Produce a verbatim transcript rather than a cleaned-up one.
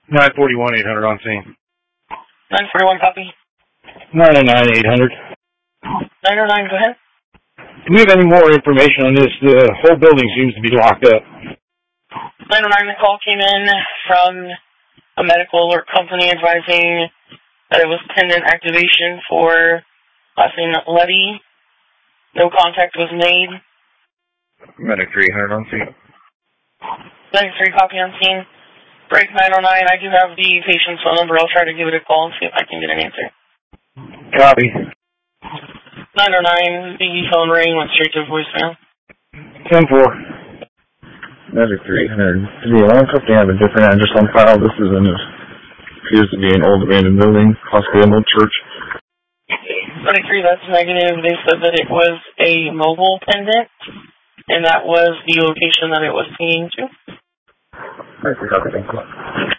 nine forty-one, eight hundred on scene. nine forty-one, copy. nine oh nine, eight hundred. nine oh nine, go ahead. Do we have any more information on this? The whole building seems to be locked up. nine oh nine, the call came in from a medical alert company advising that it was pendant activation for last name Letty. No contact was made. Medic three hundred on scene. Medic three, copy on scene. Break nine oh nine, I do have the patient's phone number. I'll try to give it a call and see if I can get an answer. Copy. nine oh nine, the phone rang, went straight to voicemail. ten four. Medic three hundred. The alarm company have a different address on file. This is an, appears to be an old abandoned building, possibly an old church. Medic three, that's negative. They said that it was a mobile pendant, and that was the location that it was pinging to. Thank you.